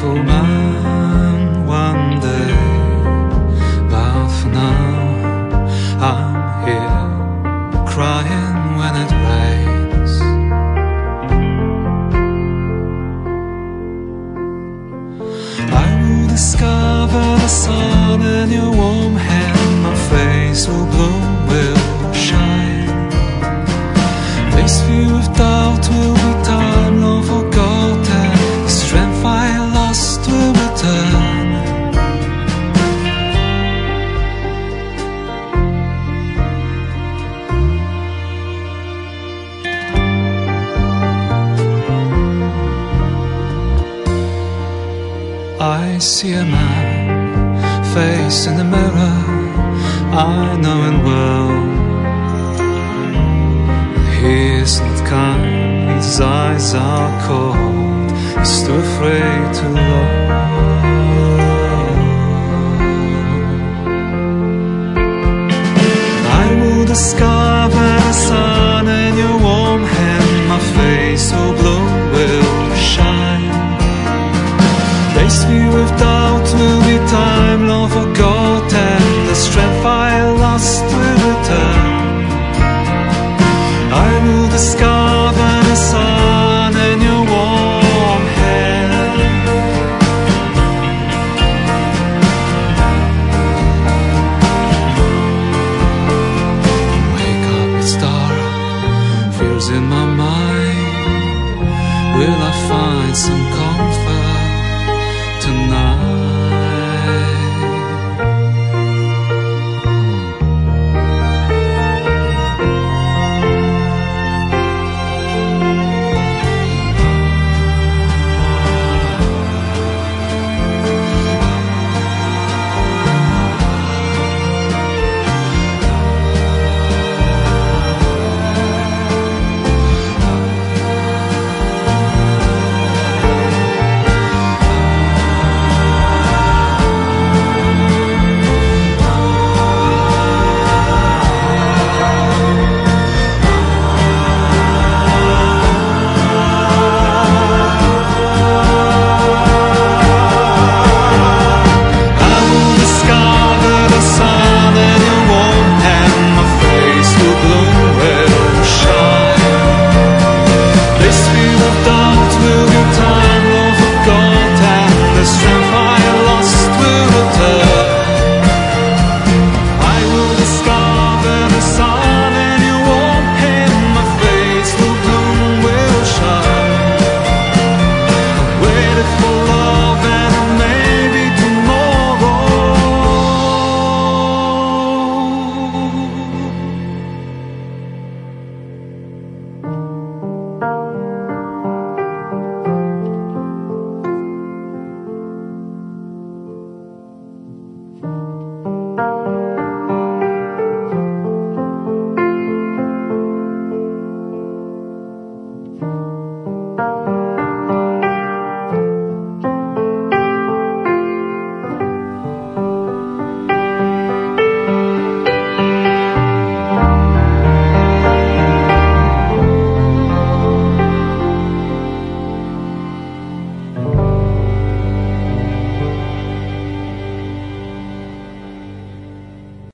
beautiful man one day, but for now I'm here crying when it rains. I will discover the sun in your warm hand, my face will bloom, will shine. This view of doubt will be time long forgotten, the strength I lost will return. I see a man, face in the mirror, I know him well. He is not kind, his eyes are cold, he's too afraid to love. I will discover the sun in your warm hand, my face will bloom, will shine. This view of doubt will be time long forgotten, the strength I lost will return. I will discover the sun in your warm hand. Wake up, it's dark, fears in my mind. Will I find some